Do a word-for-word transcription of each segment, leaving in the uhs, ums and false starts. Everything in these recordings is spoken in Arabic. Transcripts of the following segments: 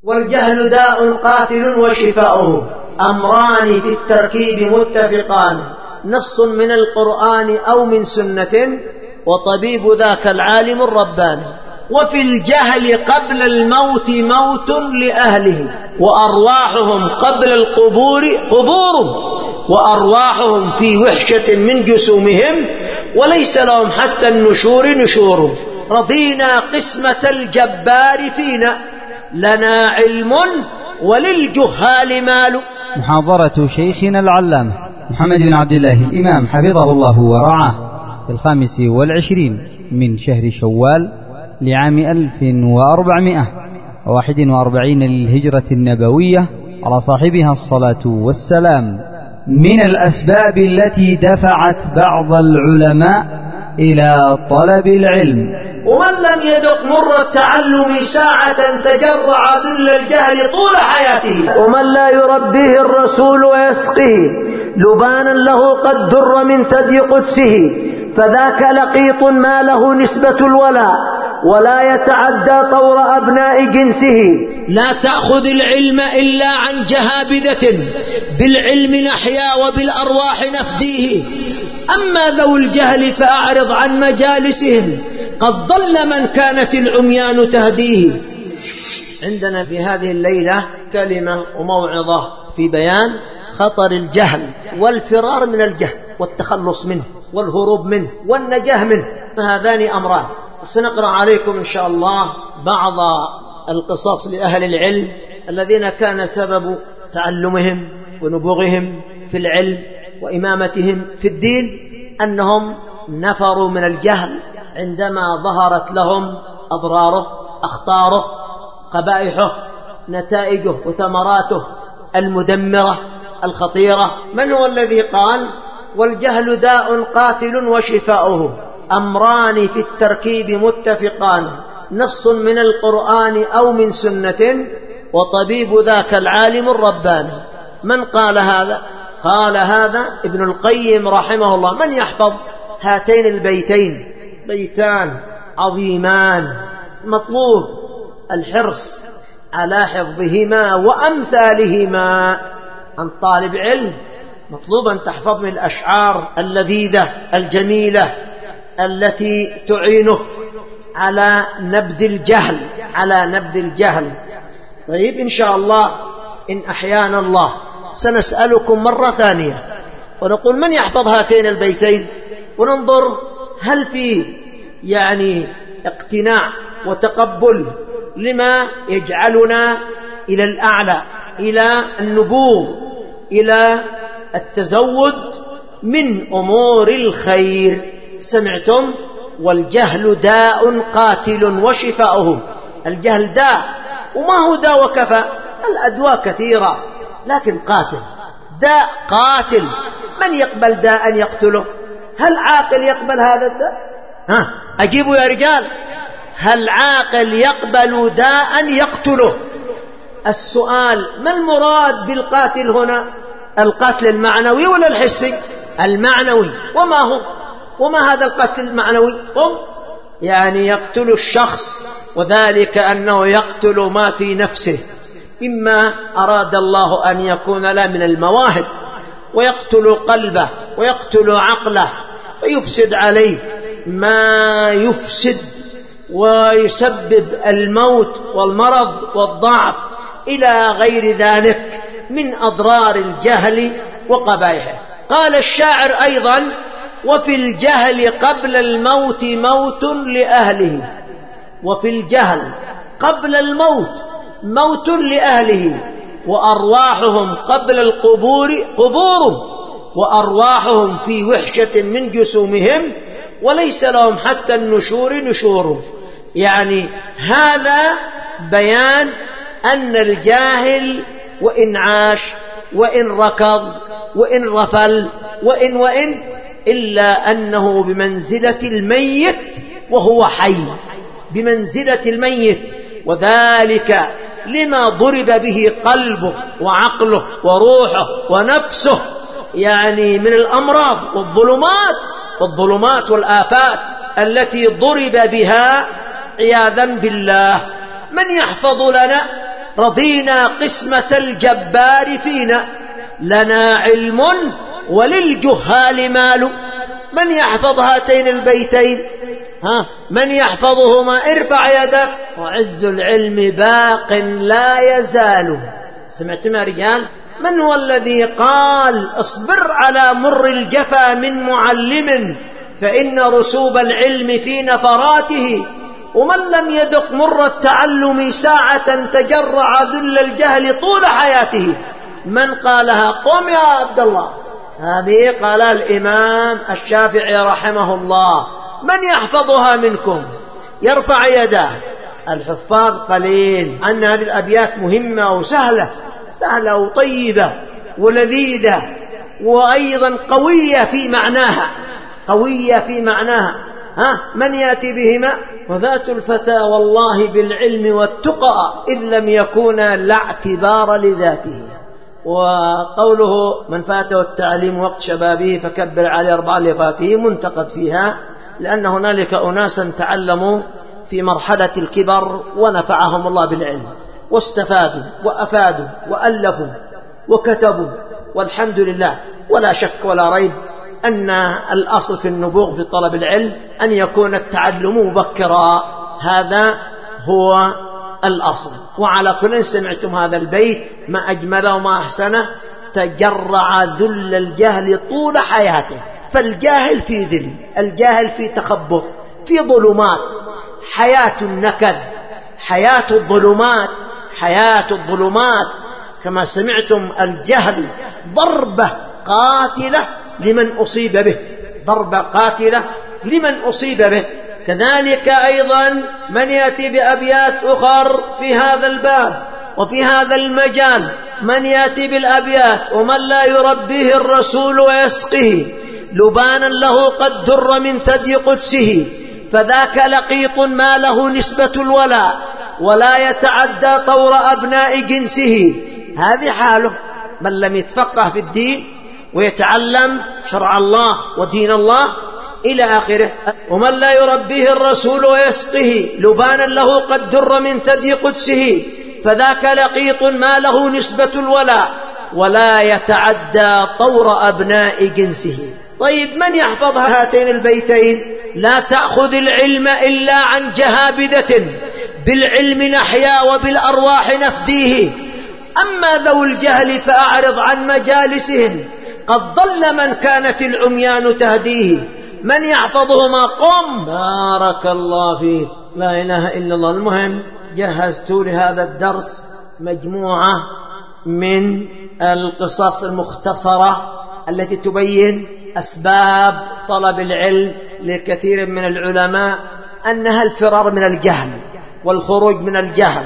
والجهل داء قاتل وشفاؤه أمران في التركيب متفقان، نص من القرآن أو من سنة، وطبيب ذاك العالم الرباني. وفي الجهل قبل الموت موت لأهله، وأرواحهم قبل القبور قبور، وأرواحهم في وحشة من جسومهم، وليس لهم حتى النشور نشور. رضينا قسمة الجبار فينا، لنا علم وللجهال مال. محاضرة شيخنا العلامة محمد بن عبد الله الإمام حفظه الله ورعاه في الخامس والعشرين من شهر شوال لعام ألف وأربعمائة وواحد وأربعين للهجرة النبوية على صاحبها الصلاة والسلام. من الأسباب التي دفعت بعض العلماء إلى طلب العلم. ومن لم يذق مر التعلم ساعة تجرع ذل الجهل طول حياته. ومن لا يربيه الرسول ويسقيه لبانا له قد در من ثدي قدسه، فذاك لقيط ما له نسبة الولاء ولا يتعدى طور أبناء جنسه. لا تأخذ العلم إلا عن جهابذة، بالعلم نحيا وبالأرواح نفديه. أما ذو الجهل فأعرض عن مجالسهم، قد ضل من كانت العميان تهديه. عندنا في هذه الليلة كلمة وموعظة في بيان خطر الجهل والفرار من الجهل والتخلص منه والهروب منه والنجاة منه. فهذان أمران. سنقرأ عليكم إن شاء الله بعض القصص لأهل العلم الذين كان سبب تعلمهم ونبوغهم في العلم وإمامتهم في الدين أنهم نفروا من الجهل عندما ظهرت لهم أضراره، أخطاره، قبائحه، نتائجه وثمراته المدمرة الخطيرة. من هو الذي قال: والجهل داء قاتل وشفاؤه أمران في التركيب متفقان، نص من القرآن أو من سنة، وطبيب ذاك العالم الرباني. من قال هذا؟ قال هذا ابن القيم رحمه الله. من يحفظ هاتين البيتين؟ بيتان عظيمان مطلوب الحرص على حفظهما وأمثالهما. عن طالب علم مطلوب أن تحفظ من الأشعار اللذيذة الجميلة التي تعينك على نبذ الجهل على نبذ الجهل. طيب إن شاء الله إن أحيانا الله سنسألكم مرة ثانية ونقول: من يحفظ هاتين البيتين؟ وننظر هل في يعني اقتناع وتقبل لما يجعلنا إلى الأعلى، إلى النبوغ، إلى التزود من أمور الخير. سمعتم؟ والجهل داء قاتل وشفاؤه. الجهل داء، وما هو داء وكفى، الأدواء كثيرة، لكن قاتل، داء قاتل. من يقبل داء يقتله؟ هل عاقل يقبل هذا الداء؟ ها أجيبوا يا رجال، هل عاقل يقبل داء يقتله؟ السؤال: ما المراد بالقاتل هنا؟ القتل المعنوي ولا الحسي؟ المعنوي. وما هو وما هذا القتل المعنوي؟ هم يعني يقتل الشخص، وذلك أنه يقتل ما في نفسه، إما أراد الله أن يكون له من المواهب، ويقتل قلبه ويقتل عقله فيفسد عليه ما يفسد ويسبب الموت والمرض والضعف إلى غير ذلك من أضرار الجهل وقبائحه. قال الشاعر أيضا: وفي الجهل قبل الموت موت لأهله. وفي الجهل قبل الموت موت لأهله، وأرواحهم قبل القبور قبور، وأرواحهم في وحشة من جسومهم، وليس لهم حتى النشور نشور. يعني هذا بيان أن الجاهل وإن عاش وإن ركض وإن رفل وإن وإن إلا أنه بمنزلة الميت وهو حي، بمنزلة الميت، وذلك لما ضرب به قلبه وعقله وروحه ونفسه يعني من الأمراض والظلمات والظلمات والآفات التي ضرب بها عياذا بالله. من يحفظ لنا رضينا قسمة الجبار فينا، لنا علم وللجهال مال. من يحفظ هاتين البيتين؟ ها من يحفظهما؟ ارفع يدك. وعز العلم باق لا يزال. سمعت ما رجال؟ من هو الذي قال اصبر على مر الجفا من معلم فإن رسوب العلم في نفراته، ومن لم يذق مر التعلم ساعة تجرع ذل الجهل طول حياته. من قالها؟ قم يا عبد الله. هذه قال الإمام الشافعي رحمه الله. من يحفظها منكم؟ يرفع يده. الحفاظ قليل. أن هذه الأبيات مهمة وسهلة، سهلة وطيبة ولذيذة، وأيضا قوية في معناها، قوية في معناها. ها من يأتي بهما؟ وذات الفتى والله بالعلم والتقى إذ لم يكونا لا اعتبار لذاته. وقوله من فاته التعليم وقت شبابه فكبر عليه أربع لفاته منتقد فيها، لأن هنالك أناسا تعلموا في مرحلة الكبر ونفعهم الله بالعلم واستفادوا وأفادوا وألفوا وكتبوا، والحمد لله. ولا شك ولا ريب أن الأصل في النبوغ في طلب العلم أن يكون التعلم مبكرا، هذا هو الأصل. وعلى كل سمعتم هذا البيت ما أجمله وما أحسنه: تجرع ذل الجهل طول حياته. فالجاهل في ذل، الجاهل في تخبط، في ظلمات، حياة النكد، حياة الظلمات، حياة الظلمات. كما سمعتم الجهل ضربة قاتلة لمن أصيب به، ضربة قاتلة لمن أصيب به. كذلك أيضا من يأتي بأبيات أخر في هذا الباب وفي هذا المجال، من يأتي بالأبيات: ومن لا يربيه الرسول ويسقه لبانا له قد در من ثدي قدسه، فذاك لقيط ما له نسبة الولاء ولا يتعدى طور أبناء جنسه. هذه حاله من لم يتفقه في الدين ويتعلم شرع الله ودين الله إلى آخره. ومن لا يربيه الرسول ويسقه لبانا له قد در من ثدي قدسه، فذاك لقيط ما له نسبة الولاء ولا يتعدى طور أبناء جنسه. طيب من يحفظ هاتين البيتين؟ لا تأخذ العلم إلا عن جهابذة، بالعلم نحيا وبالأرواح نفديه، أما ذو الجهل فأعرض عن مجالسهم، قد ضل من كانت العميان تهديه. من يحفظهما؟ قم. بارك الله فيك، لا إله إلا الله. المهم جهزت لهذا الدرس مجموعة من القصص المختصرة التي تبين أسباب طلب العلم لكثير من العلماء، أنها الفرار من الجهل والخروج من الجهل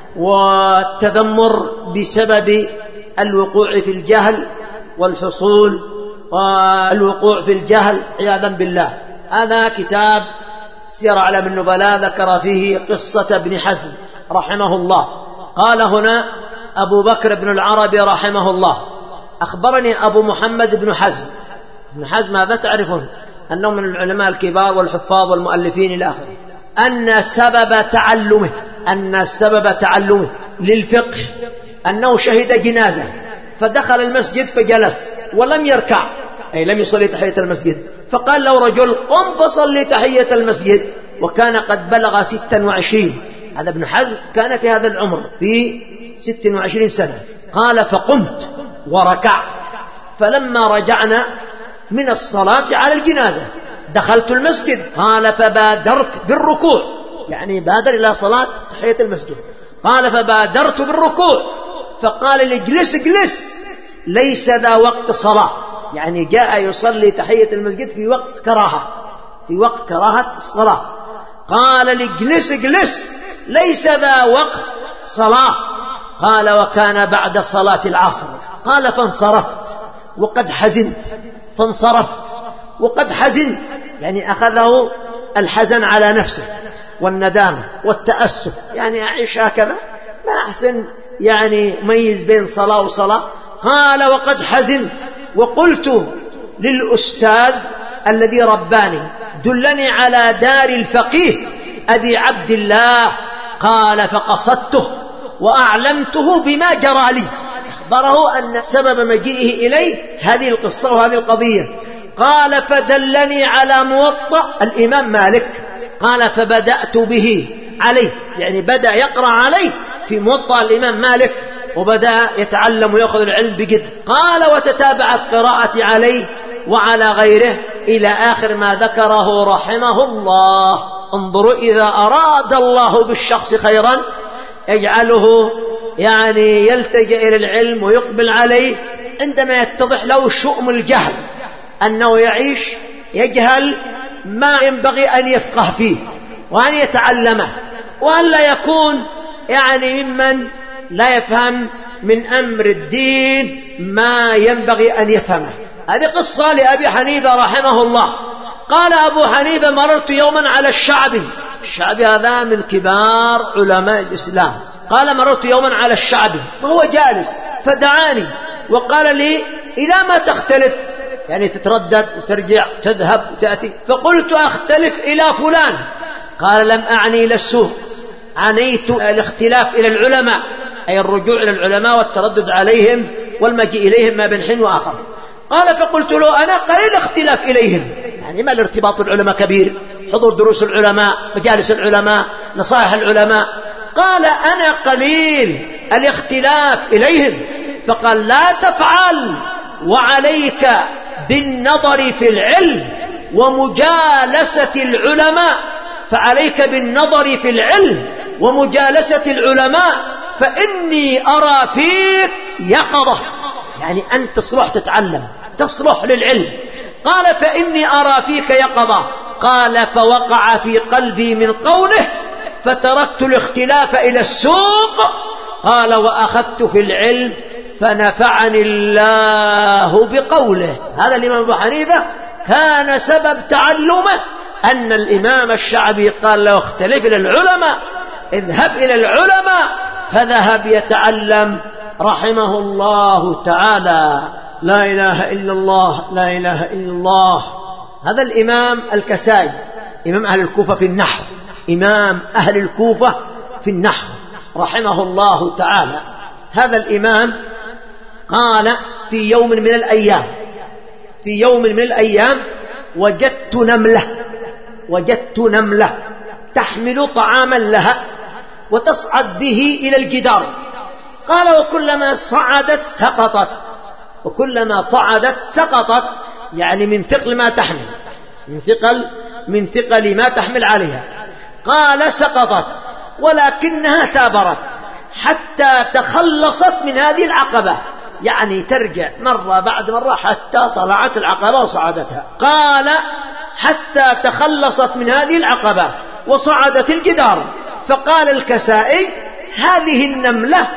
والتذمر بسبب الوقوع في الجهل والحصول والوقوع في الجهل عياذا بالله. هذا كتاب سير أعلام النبلاء ذكر فيه قصة ابن حزم رحمه الله. قال هنا أبو بكر بن العربي رحمه الله: أخبرني أبو محمد بن حزم. ابن حزم هذا تعرفون أنه من العلماء الكبار والحفاظ والمؤلفين إلى آخره، أن سبب تعلمه أن سبب تعلمه للفقه أنه شهد جنازة فدخل المسجد فجلس ولم يركع، أي لم يصلي تحية المسجد، فقال له رجل: قم فصلي تحية المسجد، وكان قد بلغ ستا وعشرين. هذا ابن حزم كان في هذا العمر في ست وعشرين سنة. قال: فقمت وركعت، فلما رجعنا من الصلاة على الجنازة دخلت المسجد. قال: فبادرت بالركوع، يعني بادر إلى صلاة تحية المسجد. قال: فبادرت بالركوع، فقال لي: اجلس اجلس، ليس ذا وقت صلاة، يعني جاء يصلي تحية المسجد في وقت كراهة، في وقت كراهة الصلاة. قال لي: اجلس اجلس، ليس ذا وقت صلاة. قال: وكان بعد صلاة العصر. قال: فانصرفت وقد حزنت، فانصرفت وقد حزنت، يعني أخذه الحزن على نفسه والندامة والتأسف، يعني أعيش هكذا ما أحسن، يعني ميز بين صلاة وصلاة. قال: وقد حزنت وقلت للأستاذ الذي رباني: دلني على دار الفقيه أبي عبد الله. قال: فقصدته وأعلمته بما جرى لي، أخبره أن سبب مجيئه إليه هذه القصة وهذه القضية. قال فدلني على موطأ الإمام مالك، قال فبدأت به عليه، يعني بدأ يقرأ عليه في موطأ الإمام مالك، وبدأ يتعلم ويأخذ العلم بجد. قال وتتابعت قراءتي عليه وعلى غيره إلى آخر ما ذكره رحمه الله. انظروا، إذا أراد الله بالشخص خيرا يجعله يعني يلتجئ إلى العلم ويقبل عليه عندما يتضح له شؤم الجهل، أنه يعيش يجهل ما ينبغي أن يفقه فيه وأن يتعلمه، وأن لا يكون يعني ممن لا يفهم من أمر الدين ما ينبغي أن يفهمه. هذه قصة لأبي حنيفة رحمه الله. قال أبو حنيفة مررت يوما على الشعبي، الشعبي هذا من كبار علماء الإسلام. قال مررت يوما على الشعبي وهو جالس فدعاني وقال لي إلى ما تختلف، يعني تتردد وترجع تذهب وتأتي. فقلت أختلف إلى فلان. قال لم أعني إلى السوق، عنيت الاختلاف إلى العلماء، أي الرجوع إلى العلماء والتردد عليهم والمجيء إليهم ما بين حين وآخر. قال فقلت له أنا قليل اختلاف إليهم، يعني ما الارتباط بالعلماء كبير، حضور دروس العلماء، مجالس العلماء، نصائح العلماء. قال أنا قليل الاختلاف إليهم. فقال لا تفعل، وعليك بالنظر في العلم ومجالسة العلماء، فعليك بالنظر في العلم ومجالسة العلماء، فإني أرى فيك يقظة، يعني أنت تصلح تتعلم، تصلح للعلم. قال فإني أرى فيك يقظة. قال فوقع في قلبي من قوله فتركت الاختلاف إلى السوق. قال وأخذت في العلم فنفعني الله بقوله. هذا الإمام أبو حنيفة كان سبب تعلمه أن الإمام الشعبي قال له اختلف إلى العلماء، اذهب إلى العلماء، فذهب يتعلم رحمه الله تعالى. لا إله إلا الله، لا إله إلا الله. هذا الإمام الكسائي إمام أهل الكوفة في النحو، إمام أهل الكوفة في النحو رحمه الله تعالى. هذا الإمام قال في يوم من الأيام في يوم من الأيام وجدت نملة وجدت نملة تحمل طعاما لها وتصعد به إلى الجدار. قال وكلما صعدت سقطت، وكلما صعدت سقطت، يعني من ثقل ما تحمل، من ثقل من ثقل ما تحمل عليها. قال سقطت ولكنها ثابرت حتى تخلصت من هذه العقبة، يعني ترجع مرة بعد مرة حتى طلعت العقبة وصعدتها. قال حتى تخلصت من هذه العقبة وصعدت الجدار. فقال الكسائي هذه النملة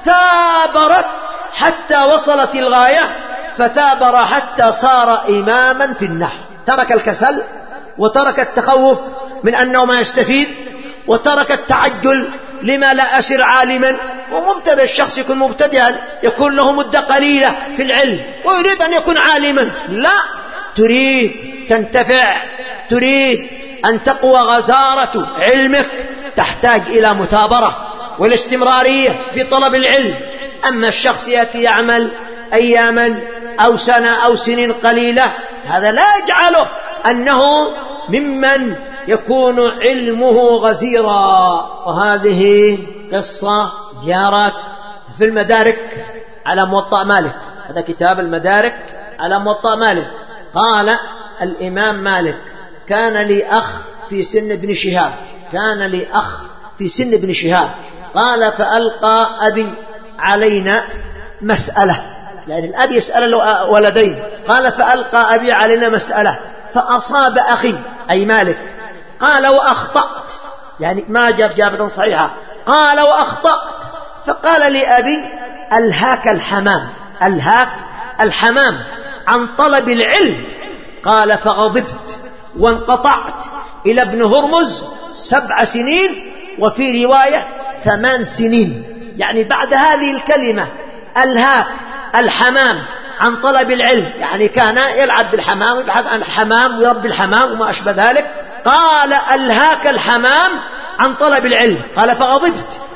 ثابرت حتى وصلت الغاية، فثابر حتى صار إماما في النحو. ترك الكسل وترك التخوف من أنه ما يستفيد، وترك التعجل لما لا أسر عالما. ومبتدأ الشخص يكون مبتدئا يكون له مدة قليلة في العلم ويريد أن يكون عالما، لا، تريد تنتفع، تريد أن تقوى غزارة علمك، تحتاج إلى مثابرة والاستمرارية في طلب العلم. أما الشخص يأتي يعمل أياما أو سنة أو سنين قليلة، هذا لا يجعله أنه ممن يكون علمه غزيرا. وهذه قصة جرت في المدارك على موطأ مالك، هذا كتاب المدارك على موطأ مالك. قال الإمام مالك كان لي أخ في سن ابن شهاب، كان لي أخ في سن ابن شهاب. قال فألقى أبي علينا مسألة، يعني الأب يسأل له ولدين. قال فألقى أبي علينا مسألة فأصاب أخي أي مالك. قال وأخطأت، يعني ما جاب جابة صحيحة. قال وأخطأت. فقال لي أبي ألهاك الحمام، ألهاك الحمام عن طلب العلم. قال فغضبت وانقطعت إلى ابن هرمز سبع سنين، وفي رواية ثمان سنين. يعني بعد هذه الكلمة ألهاك الحمام عن طلب العلم، يعني كان يلعب بالحمام ويبحث عن الحمام ويربي الحمام وما أشبه ذلك. قال ألهاك الحمام عن طلب العلم. قال فغضبت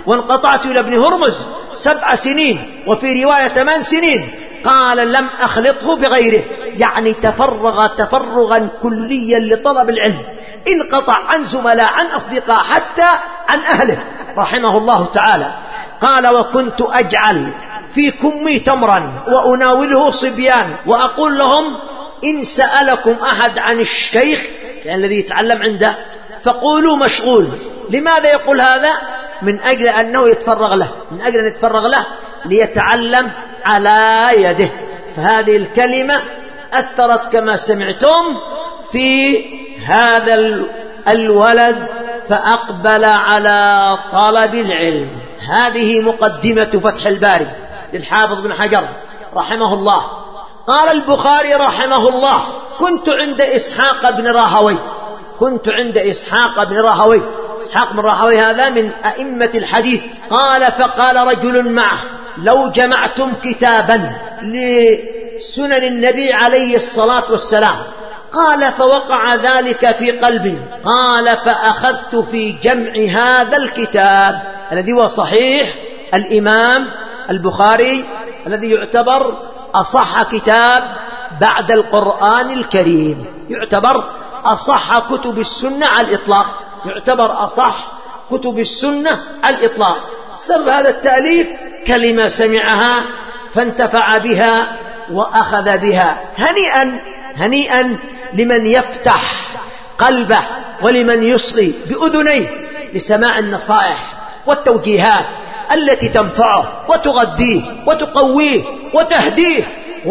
وانقطعت إلى ابن هرمز سبع سنين، وفي رواية ثمان سنين. قال لم أخلطه بغيره، يعني تفرغ تفرغا كليا لطلب العلم، انقطع عن زملاء، عن أصدقاء، حتى عن أهله رحمه الله تعالى. قال وكنت أجعل في كمي تمرا وأناوله صبيان وأقول لهم إن سألكم أحد عن الشيخ يعني الذي يتعلم عنده فقولوا مشغول. لماذا يقول هذا؟ من أجل أنه يتفرغ له، من أجل أن يتفرغ له ليتعلم على يده. فهذه الكلمة أثرت كما سمعتم في هذا الولد، فأقبل على طلب العلم. هذه مقدمة فتح الباري للحافظ بن حجر رحمه الله. قال البخاري رحمه الله كنت عند إسحاق بن راهوي، كنت عند إسحاق بن راهوي. إسحاق بن راهوي هذا من أئمة الحديث. قال فقال رجل معه لو جمعتم كتابا لسنن النبي عليه الصلاة والسلام. قال فوقع ذلك في قلبي. قال فأخذت في جمع هذا الكتاب الذي هو صحيح الإمام البخاري، الذي يعتبر أصح كتاب بعد القرآن الكريم، يعتبر أصح كتب السنة على الإطلاق، يعتبر أصح كتب السنة على الإطلاق. سبب هذا التأليف كلمة سمعها فانتفع بها وأخذ بها. هنيئا هنيئا لمن يفتح قلبه ولمن يصغي بأذنيه لسماع النصائح والتوجيهات التي تنفعه وتغذيه وتقويه وتهديه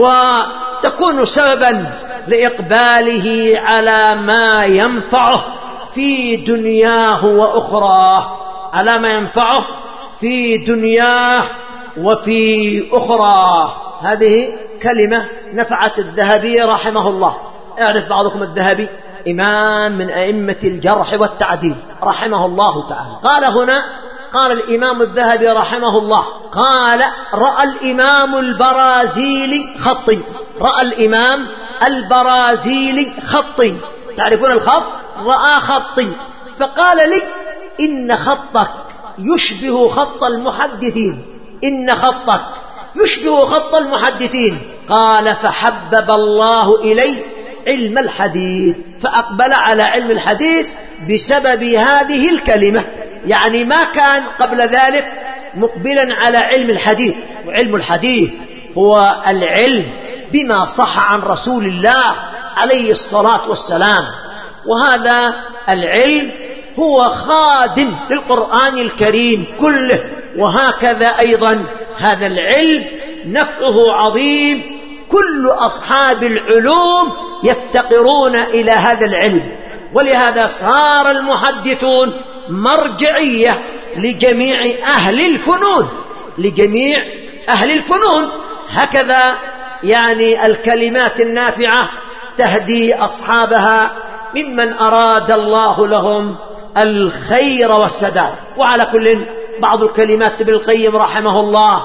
وتكون سببا لإقباله على ما ينفعه في دنياه وأخراه، على ما ينفعه في دنياه وفي أخراه. هذه كلمة نفعت الذهبي رحمه الله. يعرف بعضكم الذهبي إمام من أئمة الجرح والتعديل رحمه الله تعالى. قال هنا قال الإمام الذهبي رحمه الله قال رأى الإمام البرازيلي خطي، رأى الإمام البرازيلي خطي، تعرفون الخط؟ رأى خطي فقال لي إن خطك يشبه خط المحدثين، إن خطك يشبه خط المحدثين. قال فحبب الله إلي علم الحديث، فأقبل على علم الحديث بسبب هذه الكلمة. يعني ما كان قبل ذلك مقبلا على علم الحديث، وعلم الحديث هو العلم بما صح عن رسول الله عليه الصلاة والسلام، وهذا العلم هو خادم للقرآن الكريم كله. وهكذا أيضا هذا العلم نفعه عظيم، كل أصحاب العلوم يفتقرون إلى هذا العلم، ولهذا صار المحدثون مرجعية لجميع أهل الفنون، لجميع أهل الفنون. هكذا يعني الكلمات النافعة تهدي أصحابها ممن أراد الله لهم الخير والسداد. وعلى كل بعض الكلمات ابن القيم رحمه الله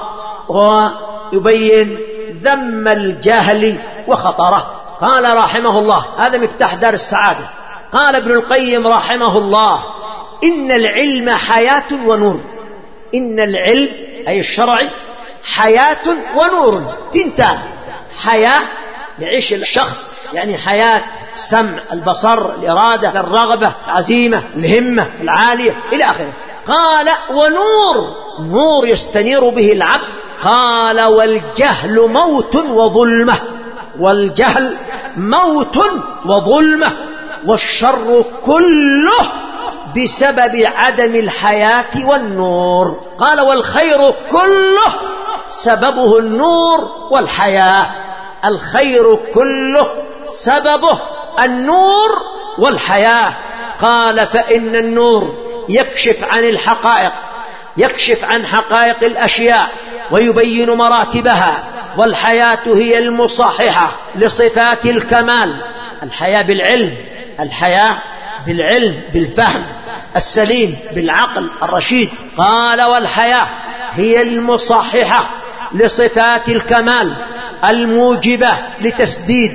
ويبين ذم الجهل وخطره. قال رحمه الله هذا مفتاح دار السعادة. قال ابن القيم رحمه الله إن العلم حياة ونور، إن العلم أي الشرعي حياة ونور، تنتان. حياة يعيش الشخص يعني حياة السمع، البصر، الإرادة، الرغبة، العزيمة، الهمة العالية إلى آخره. قال ونور، نور يستنير به العبد. قال والجهل موت وظلمة، والجهل موت وظلمة، والشر كله بسبب عدم الحياة والنور. قال والخير كله سببه النور والحياة، الخير كله سببه النور والحياة. قال فإن النور يكشف عن الحقائق، يكشف عن حقائق الأشياء ويبين مراتبها، والحياة هي المصححة لصفات الكمال. الحياة بالعلم، الحياة بالعلم بالفهم السليم بالعقل الرشيد. قال والحياة هي المصححة لصفات الكمال الموجبة لتسديد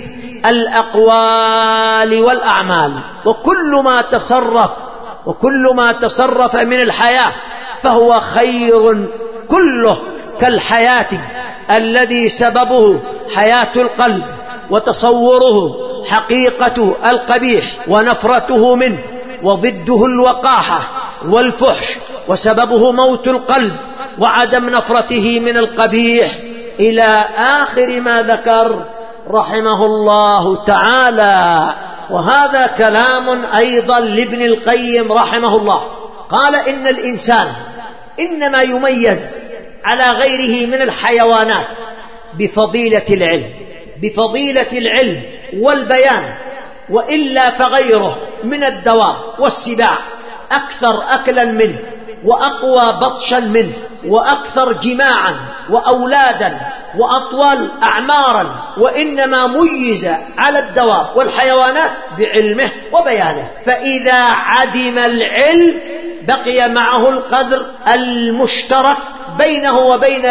الأقوال والأعمال. وكل ما تصرف وكل ما تصرف من الحياة فهو خير كله كالحياة الذي سببه حياة القلب وتصوره حقيقة القبيح ونفرته منه، وضده الوقاحة والفحش، وسببه موت القلب وعدم نفرته من القبيح، إلى آخر ما ذكر رحمه الله تعالى. وهذا كلام أيضا لابن القيم رحمه الله، قال إن الإنسان إنما يميز على غيره من الحيوانات بفضيلة العلم، بفضيلة العلم والبيان، وإلا فغيره من الدواب والسباع أكثر أكلا منه، وأقوى بطشا منه، وأكثر جماعا وأولادا وأطول أعمارا، وإنما ميز على الدواب والحيوانات بعلمه وبيانه. فإذا عدم العلم بقي معه القدر المشترك بينه وبين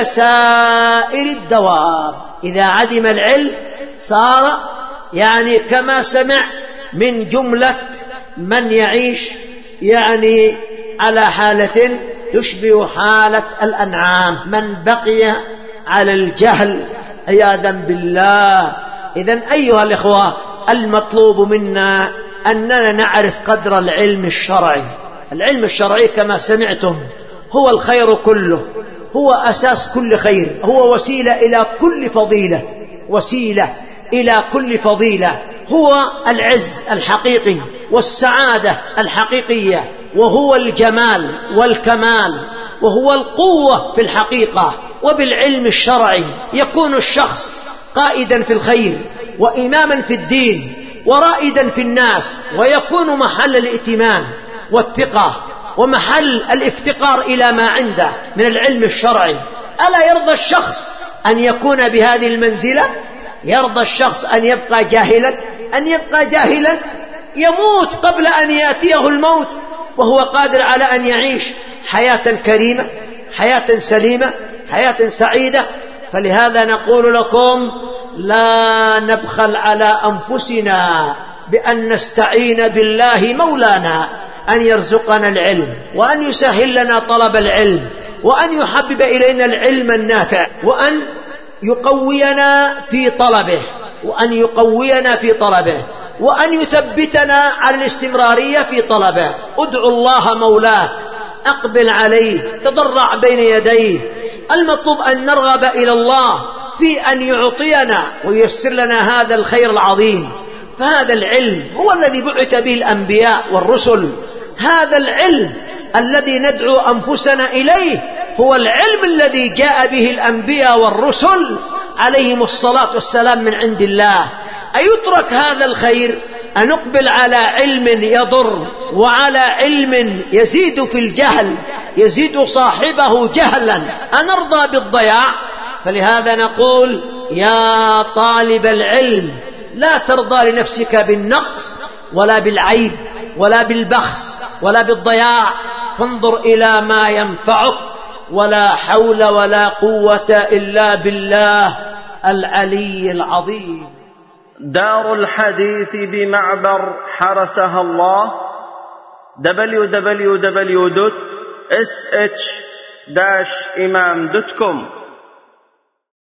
سائر الدواب. إذا عدم العلم صار يعني كما سمع من جملة من يعيش يعني على حالة تشبه حالة الأنعام، من بقي على الجهل عياذا بالله. إذن أيها الإخوة، المطلوب منا أننا نعرف قدر العلم الشرعي. العلم الشرعي كما سمعتم هو الخير كله، هو أساس كل خير، هو وسيلة إلى كل فضيلة، وسيلة إلى كل فضيلة، هو العز الحقيقي والسعادة الحقيقية، وهو الجمال والكمال، وهو القوة في الحقيقة. وبالعلم الشرعي يكون الشخص قائدا في الخير وإماما في الدين ورائدا في الناس، ويكون محل الائتمان والثقة ومحل الافتقار إلى ما عنده من العلم الشرعي. ألا يرضى الشخص أن يكون بهذه المنزلة؟ يرضى الشخص أن يبقى جاهلا؟ أن يبقى جاهلا يموت قبل أن يأتيه الموت وهو قادر على أن يعيش حياة كريمة، حياة سليمة، حياة سعيدة. فلهذا نقول لكم لا نبخل على أنفسنا بأن نستعين بالله مولانا أن يرزقنا العلم، وأن يسهل لنا طلب العلم، وأن يحبب إلينا العلم النافع، وأن يقوينا في طلبه، وأن يقوينا في طلبه، وأن يثبتنا على الاستمرارية في طلبه. ادعو الله مولاك، أقبل عليه، تضرع بين يديه. المطلوب أن نرغب إلى الله في أن يعطينا وييسر لنا هذا الخير العظيم. فهذا العلم هو الذي بعث به الأنبياء والرسل، هذا العلم الذي ندعو أنفسنا إليه هو العلم الذي جاء به الأنبياء والرسل عليهم الصلاة والسلام من عند الله. أيترك هذا الخير؟ أنقبل على علم يضر وعلى علم يزيد في الجهل، يزيد صاحبه جهلا، أنرضى بالضياع؟ فلهذا نقول يا طالب العلم لا ترضى لنفسك بالنقص ولا بالعيب ولا بالبخس ولا بالضياع، فانظر إلى ما ينفعك. ولا حول ولا قوة إلا بالله العلي العظيم. دار الحديث بمعبر حرسها الله دبليو دبليو دبليو دوت اس اتش داش إمام دوت كوم